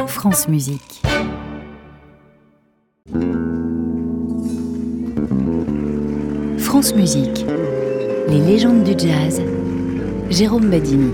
France Musique. France Musique. Les légendes du jazz. Jérôme Badini.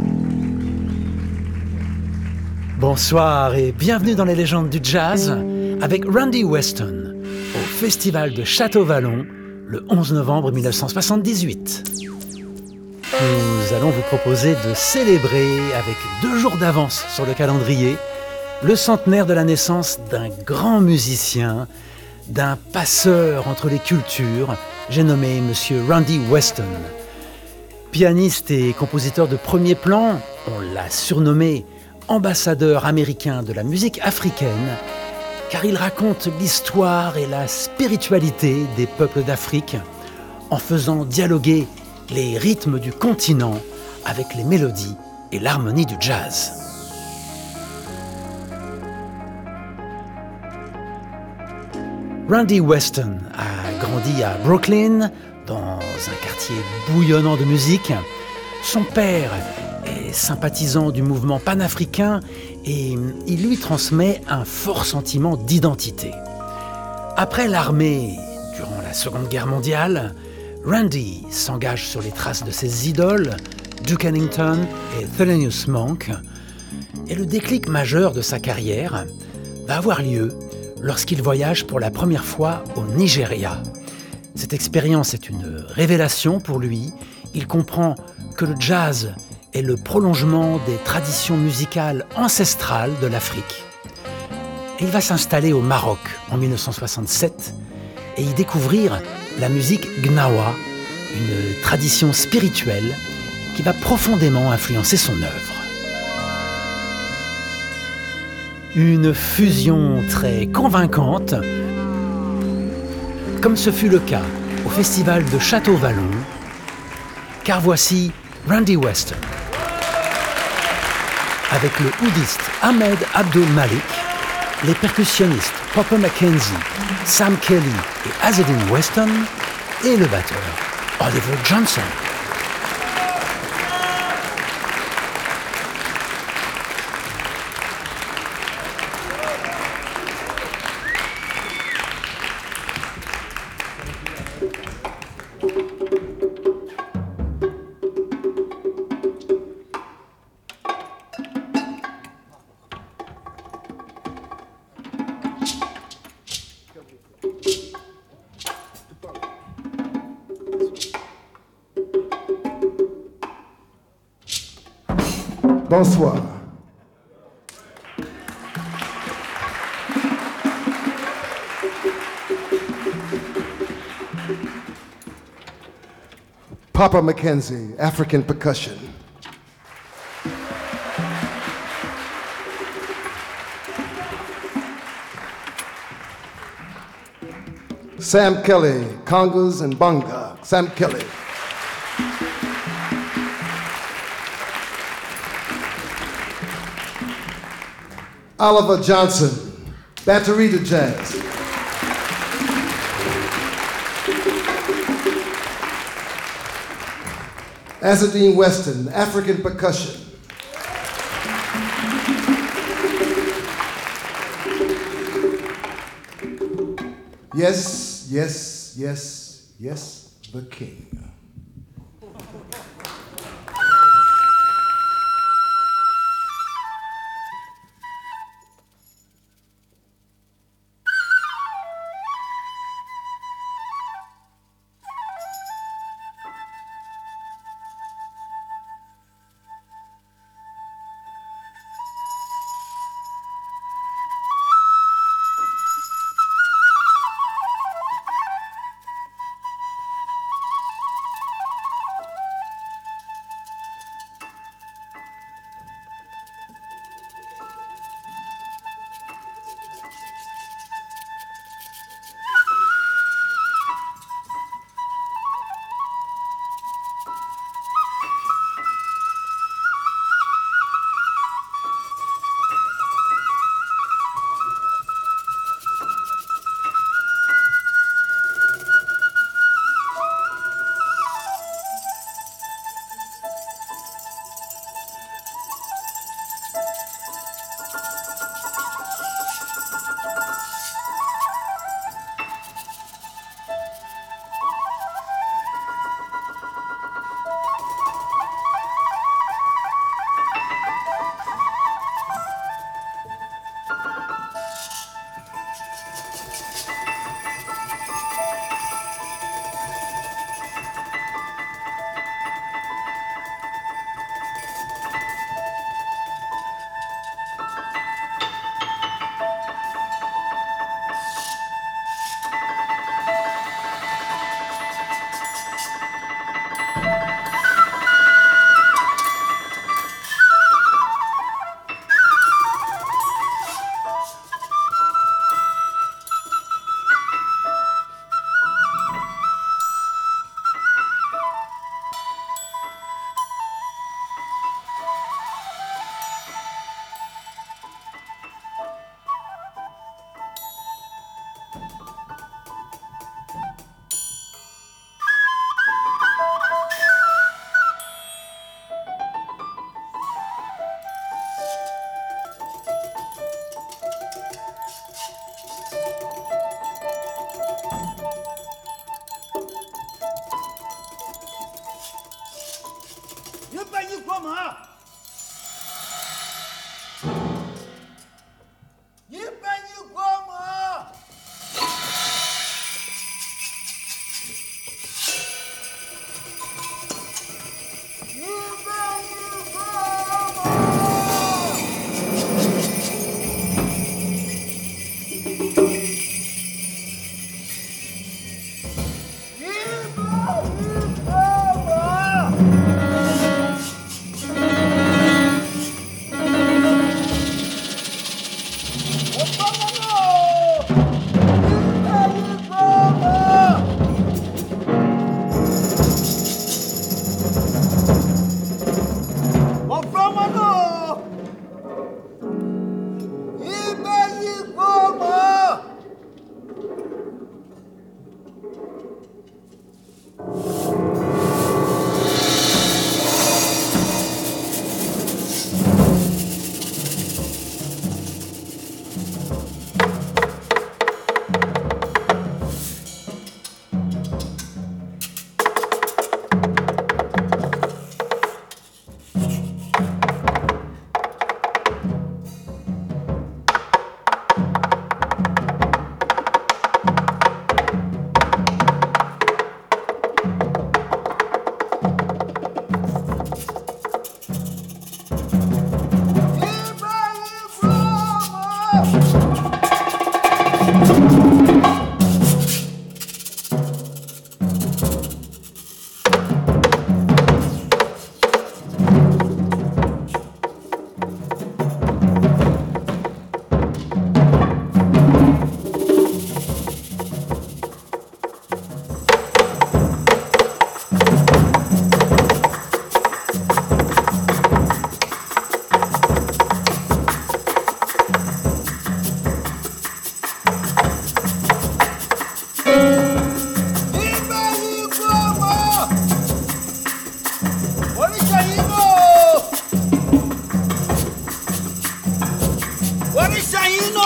Bonsoir et bienvenue dans les légendes du jazz avec Randy Weston au Festival de Château-Vallon le 11 novembre 1978. Nous allons vous proposer de célébrer avec 2 jours d'avance sur le calendrier le centenaire de la naissance d'un grand musicien, d'un passeur entre les cultures, j'ai nommé Monsieur Randy Weston. Pianiste et compositeur de premier plan, on l'a surnommé ambassadeur américain de la musique africaine, car il raconte l'histoire et la spiritualité des peuples d'Afrique en faisant dialoguer les rythmes du continent avec les mélodies et l'harmonie du jazz. Randy Weston a grandi à Brooklyn, dans un quartier bouillonnant de musique. Son père est sympathisant du mouvement panafricain et il lui transmet un fort sentiment d'identité. Après l'armée, durant la Seconde Guerre mondiale, Randy s'engage sur les traces de ses idoles, Duke Ellington et Thelonious Monk, et le déclic majeur de sa carrière va avoir lieu lorsqu'il voyage pour la première fois au Nigeria. Cette expérience est une révélation pour lui. Il comprend que le jazz est le prolongement des traditions musicales ancestrales de l'Afrique. Et il va s'installer au Maroc en 1967 et y découvrir la musique gnawa, une tradition spirituelle qui va profondément influencer son œuvre. Une fusion très convaincante, comme ce fut le cas au Festival de Château-Vallon, car voici Randy Weston. Avec le oudiste Ahmed Abdul Malik, les percussionnistes Papa McKenzie, Sam Kelly et Azzedine Weston, et le batteur Oliver Johnson. Bonsoir. Papa McKenzie, African percussion. Sam Kelly, congas and bonga. Sam Kelly. Oliver Johnson, battery to jazz. Azzedine Weston, African percussion. Yes, yes, yes, yes, the king. Bora saindo!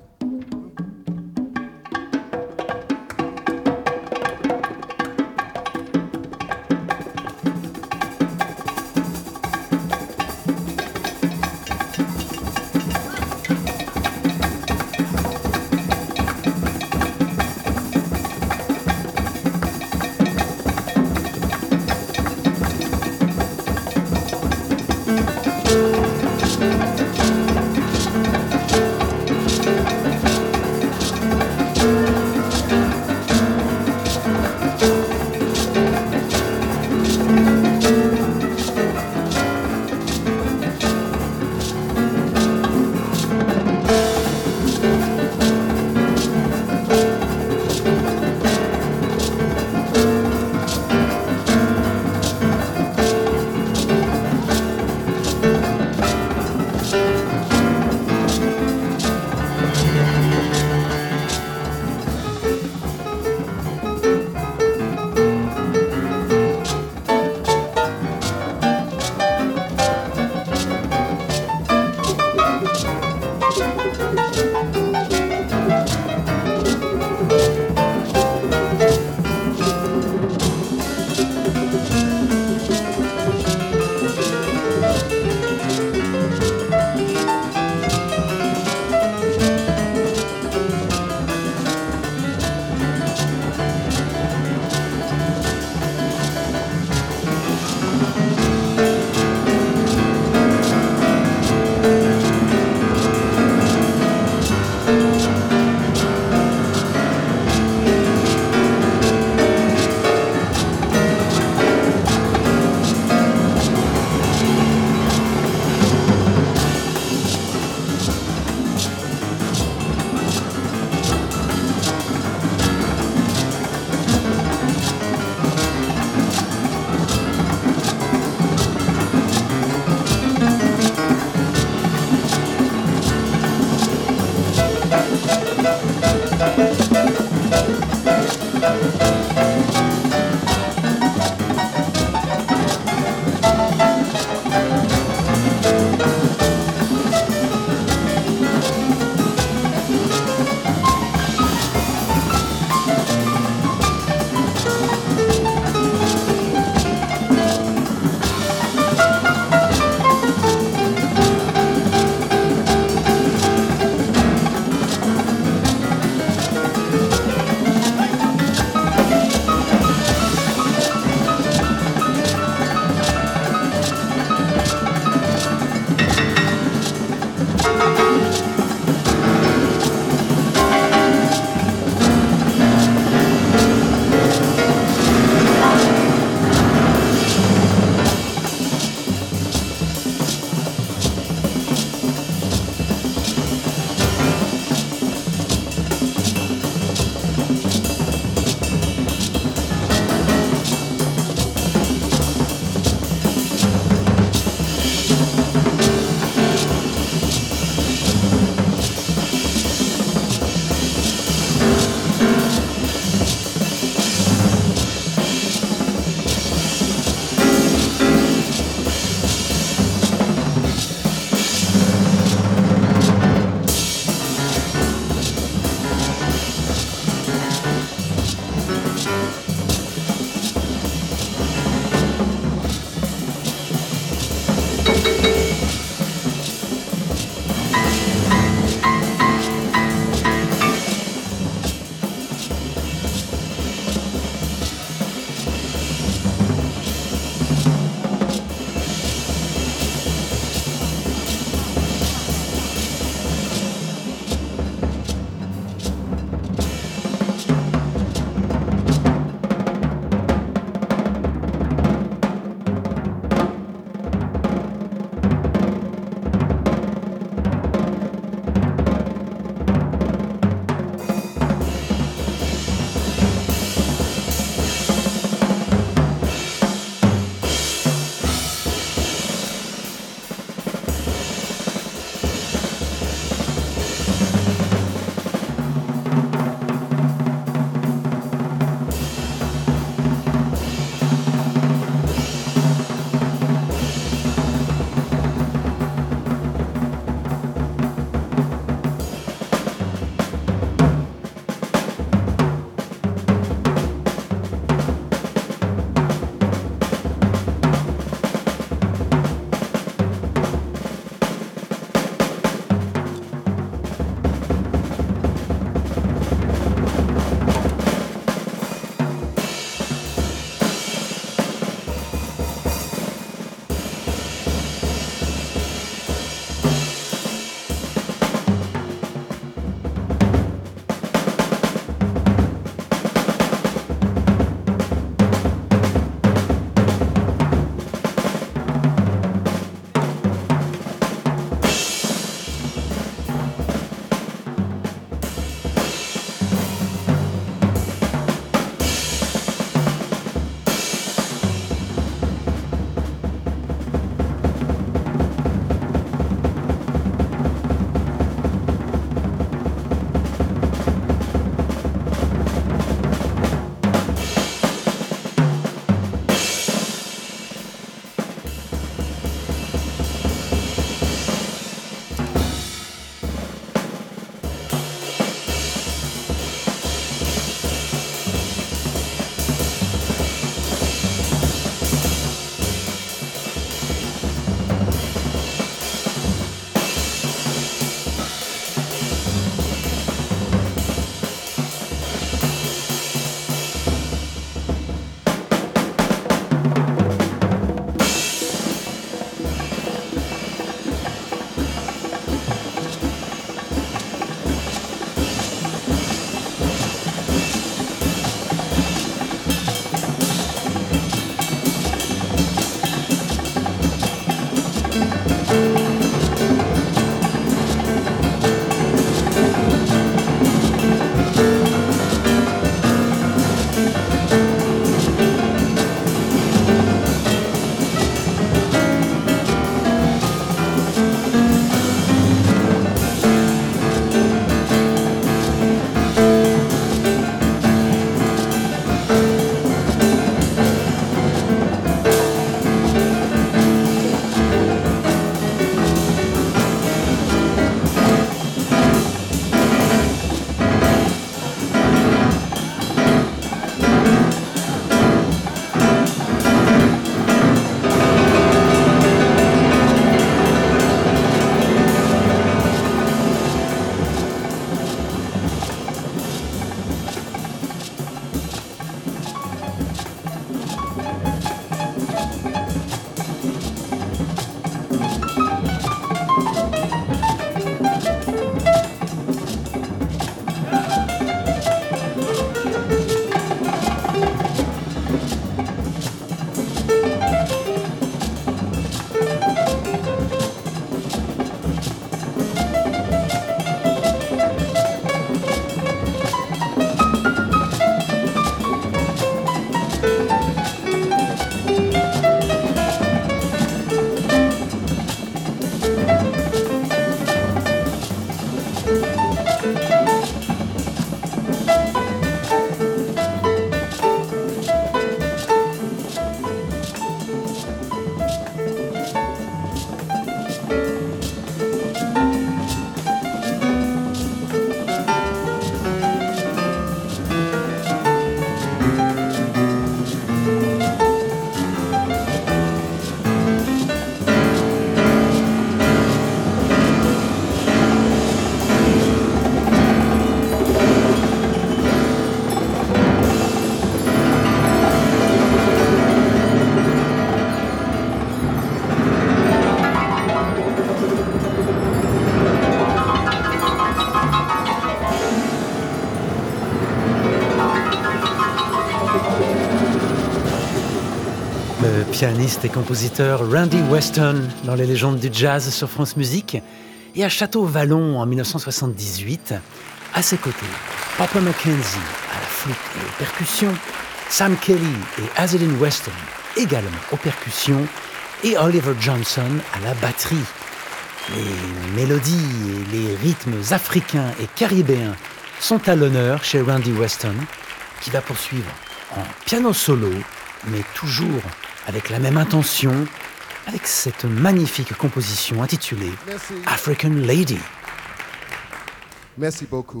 Le pianiste et compositeur Randy Weston dans les légendes du jazz sur France Musique, et à Château-Vallon en 1978, à ses côtés, Papa McKenzie à la flûte et aux percussions, Sam Kelly et Azalyn Weston également aux percussions, et Oliver Johnson à la batterie. Les mélodies et les rythmes africains et caribéens sont à l'honneur chez Randy Weston, qui va poursuivre en piano solo, mais toujours avec la même intention, avec cette magnifique composition intitulée African Lady. Merci beaucoup.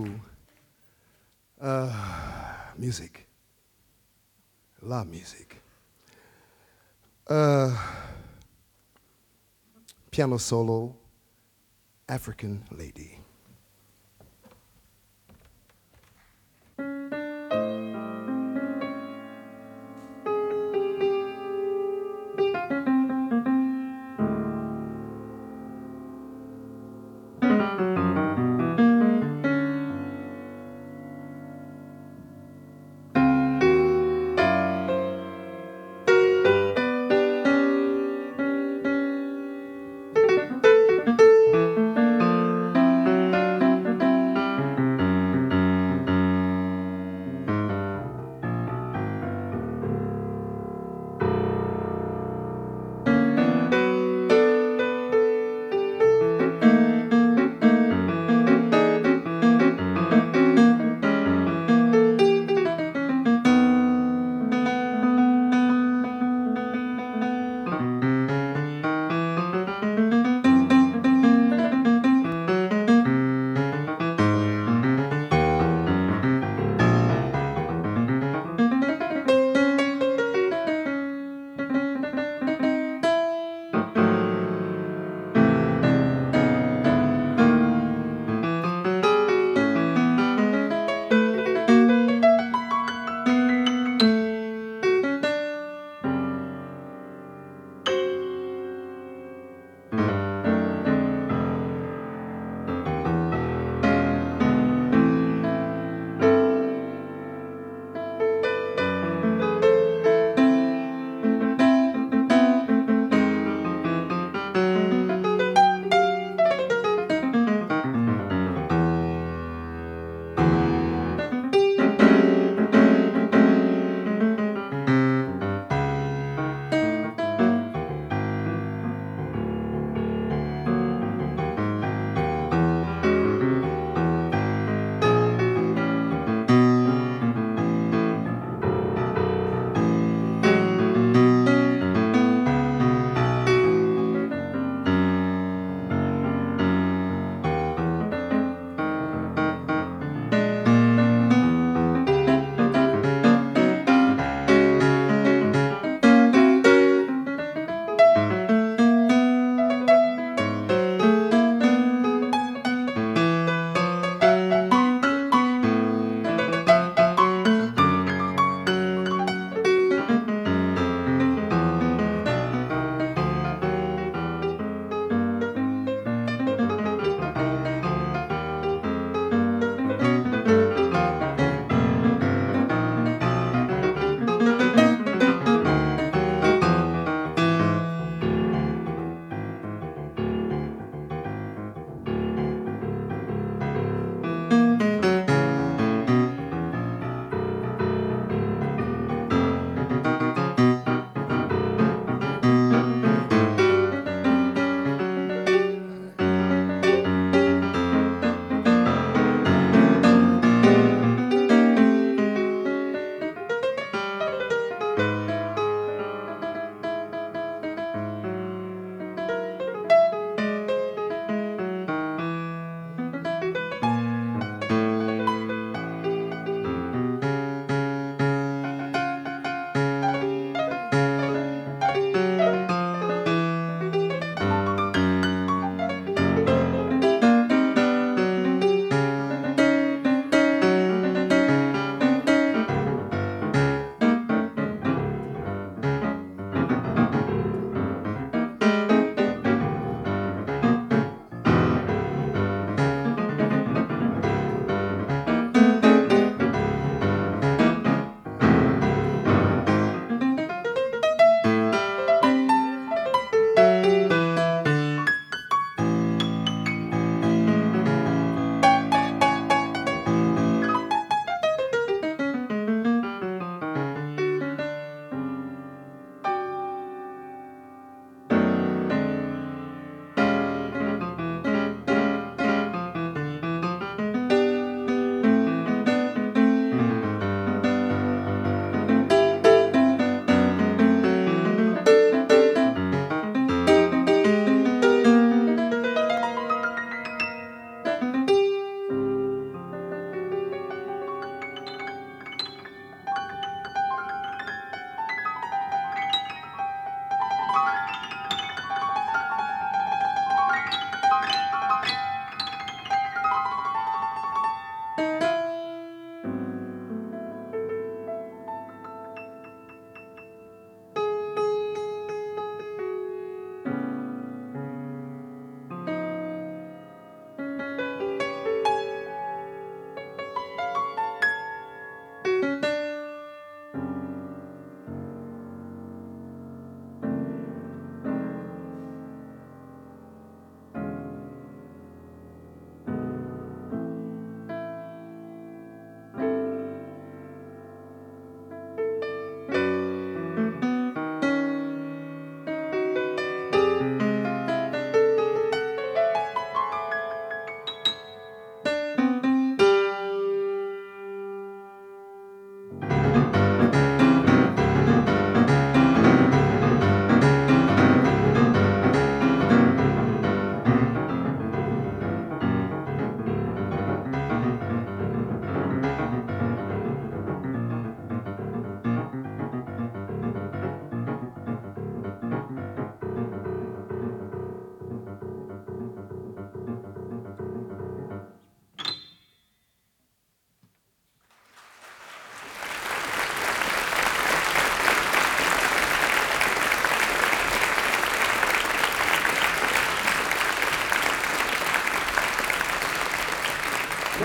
Music. La musique. Piano solo, African Lady.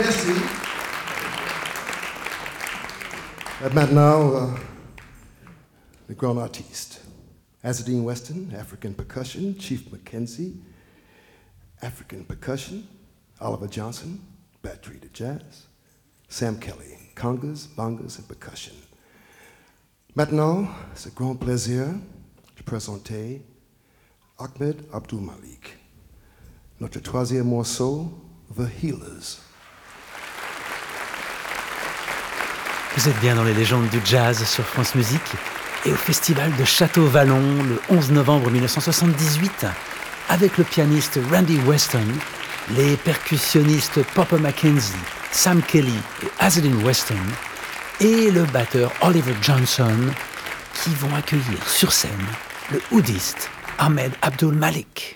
merci. Maintenant, les grands artistes. Azadine Weston, African percussion. Chief Mackenzie, African percussion. Oliver Johnson, battery to jazz. Sam Kelly, congas, bongas et percussion. Maintenant, c'est un grand plaisir de présenter Ahmed Abdul Malik, notre troisième morceau, The Healers. Vous êtes bien dans les légendes du jazz sur France Musique et au festival de Château-Vallon le 11 novembre 1978 avec le pianiste Randy Weston, les percussionnistes Popper Mackenzie, Sam Kelly et Azadine Weston et le batteur Oliver Johnson qui vont accueillir sur scène le oudiste Ahmed Abdul Malik.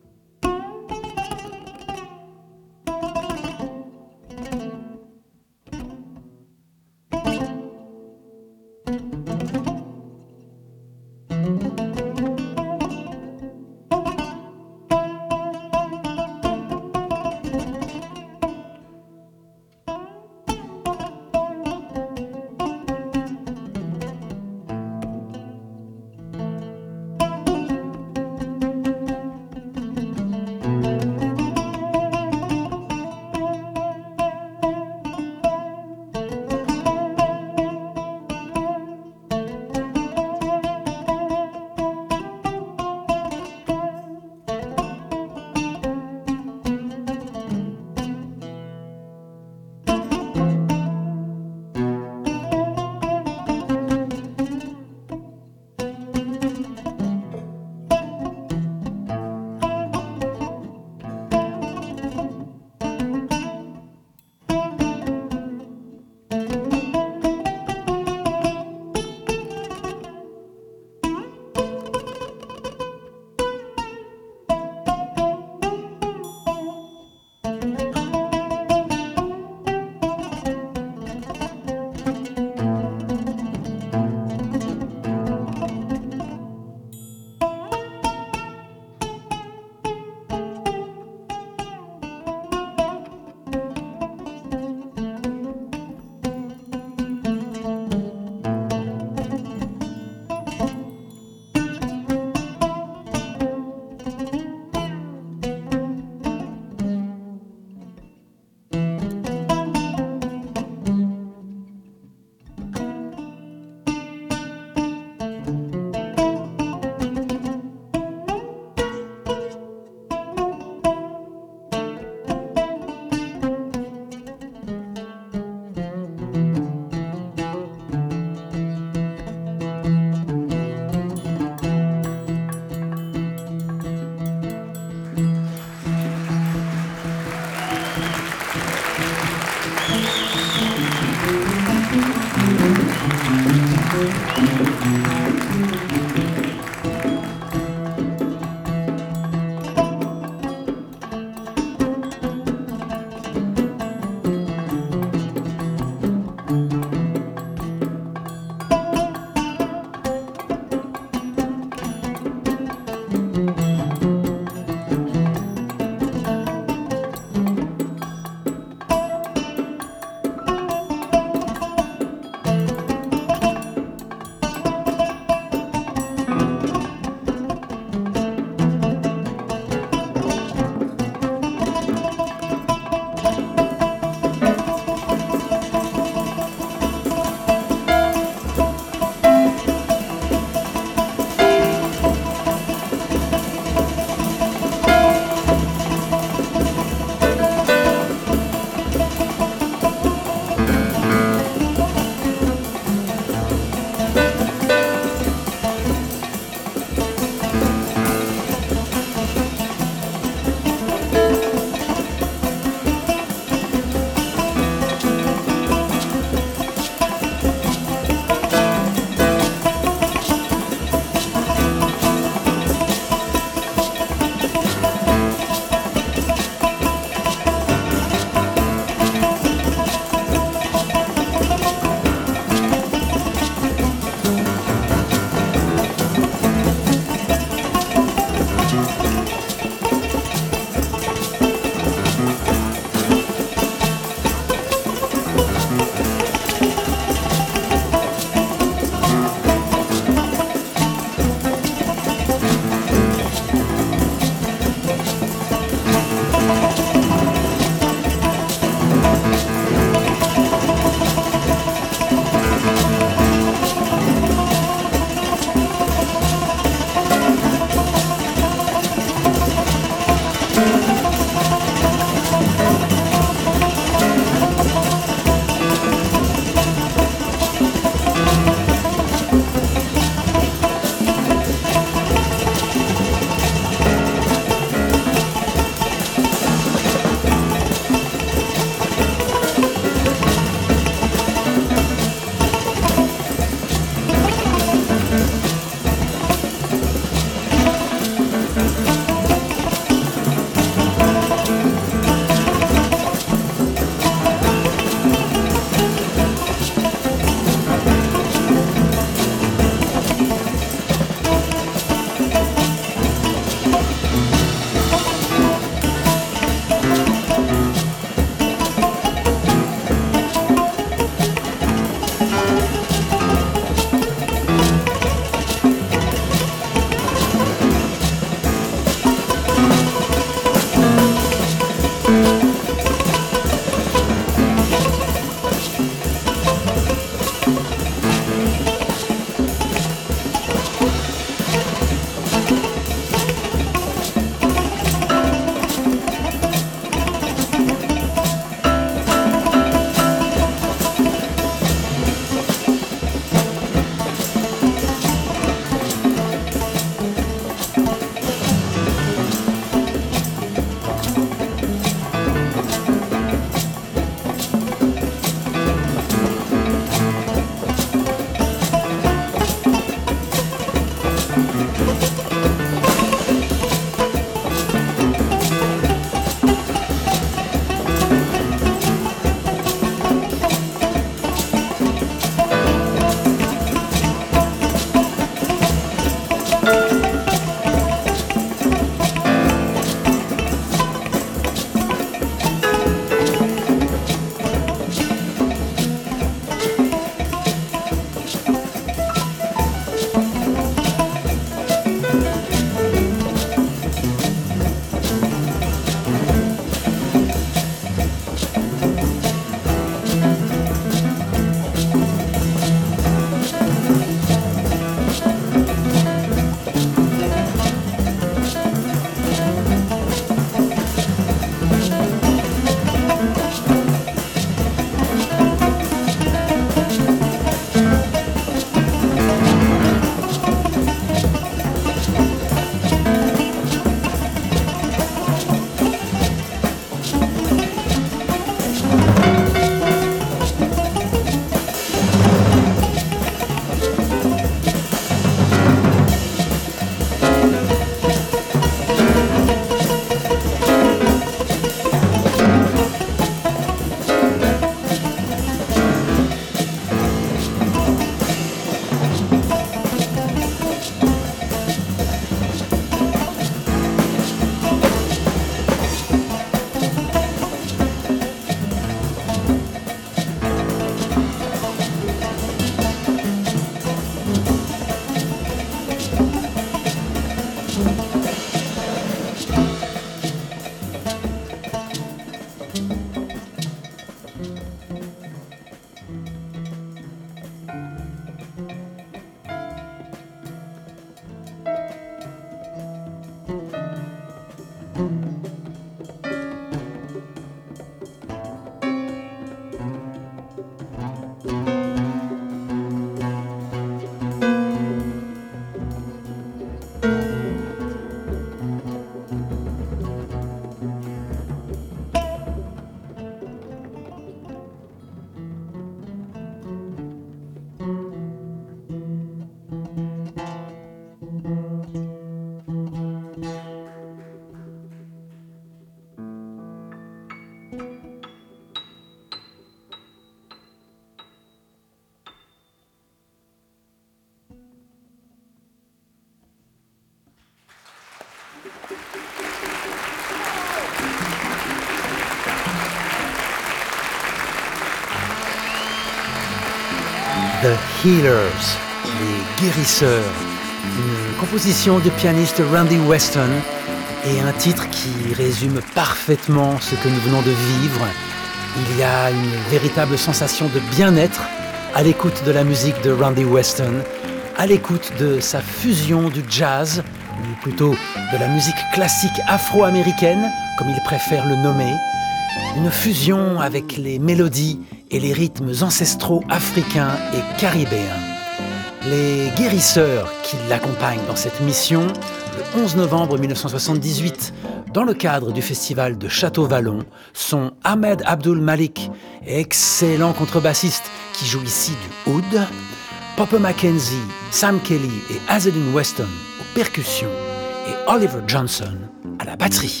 The Healers, les guérisseurs, une composition du pianiste Randy Weston et un titre qui résume parfaitement ce que nous venons de vivre. Il y a une véritable sensation de bien-être à l'écoute de la musique de Randy Weston, à l'écoute de sa fusion du jazz, ou plutôt de la musique classique afro-américaine, comme il préfère le nommer, une fusion avec les mélodies et les rythmes ancestraux africains et caribéens. Les guérisseurs qui l'accompagnent dans cette mission, le 11 novembre 1978, dans le cadre du festival de Château-Vallon, sont Ahmed Abdul Malik, excellent contrebassiste qui joue ici du oud, Papa Mackenzie, Sam Kelly et Hazelden Weston aux percussions et Oliver Johnson à la batterie.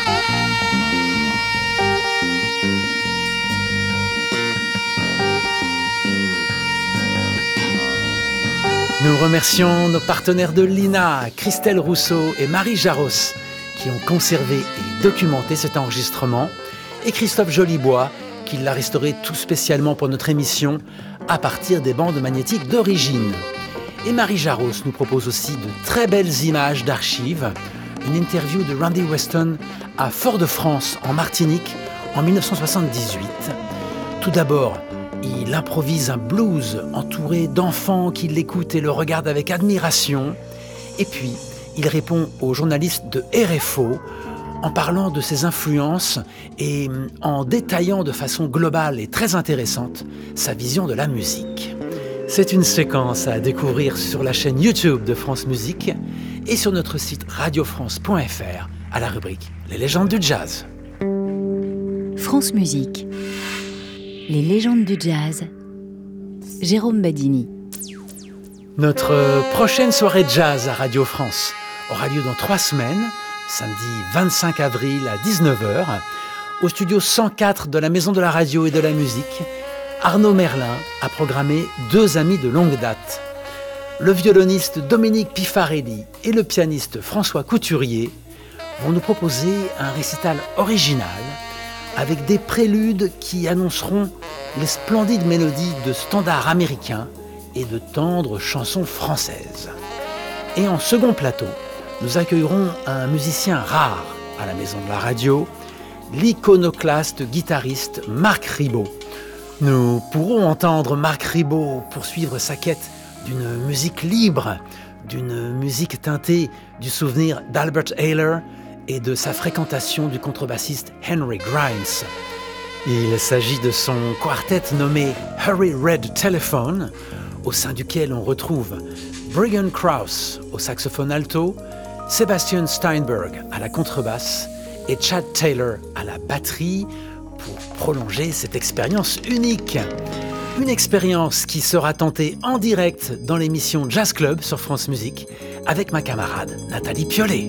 Nous remercions nos partenaires de l'INA, Christelle Rousseau et Marie Jaros, qui ont conservé et documenté cet enregistrement, et Christophe Jolibois, qui l'a restauré tout spécialement pour notre émission à partir des bandes magnétiques d'origine. Et Marie Jaros nous propose aussi de très belles images d'archives, une interview de Randy Weston à Fort-de-France, en Martinique, en 1978. Tout d'abord, il improvise un blues entouré d'enfants qui l'écoutent et le regardent avec admiration. Et puis, il répond aux journalistes de RFO en parlant de ses influences et en détaillant de façon globale et très intéressante sa vision de la musique. C'est une séquence à découvrir sur la chaîne YouTube de France Musique et sur notre site radiofrance.fr à la rubrique « Les légendes du jazz ». France Musique. Les légendes du jazz. Jérôme Badini. Notre prochaine soirée jazz à Radio France aura lieu dans 3 semaines, samedi 25 avril à 19h, au studio 104 de la Maison de la Radio et de la Musique. Arnaud Merlin a programmé 2 amis de longue date. Le violoniste Dominique Pifarelli et le pianiste François Couturier vont nous proposer un récital original avec des préludes qui annonceront les splendides mélodies de standards américains et de tendres chansons françaises. Et en second plateau, nous accueillerons un musicien rare à la Maison de la Radio, l'iconoclaste guitariste Marc Ribot. Nous pourrons entendre Marc Ribot poursuivre sa quête d'une musique libre, d'une musique teintée du souvenir d'Albert Ayler et de sa fréquentation du contrebassiste Henry Grimes. Il s'agit de son quartet nommé Hurry Red Telephone, au sein duquel on retrouve Brigham Krause au saxophone alto, Sebastian Steinberg à la contrebasse et Chad Taylor à la batterie pour prolonger cette expérience unique. Une expérience qui sera tentée en direct dans l'émission Jazz Club sur France Musique avec ma camarade Nathalie Piollet.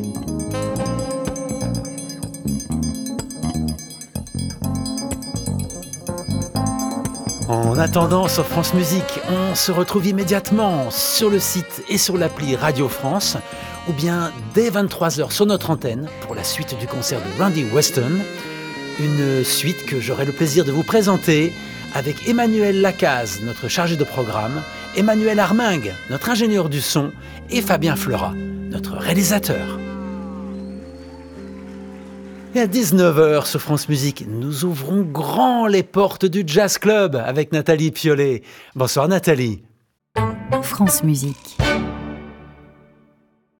En attendant sur France Musique, on se retrouve immédiatement sur le site et sur l'appli Radio France, ou bien dès 23h sur notre antenne pour la suite du concert de Randy Weston, une suite que j'aurai le plaisir de vous présenter avec Emmanuel Lacaze, notre chargé de programme, Emmanuel Armingue, notre ingénieur du son, et Fabien Fleurat, notre réalisateur. Et à 19h sur France Musique, nous ouvrons grand les portes du Jazz Club avec Nathalie Piollet. Bonsoir Nathalie. France Musique.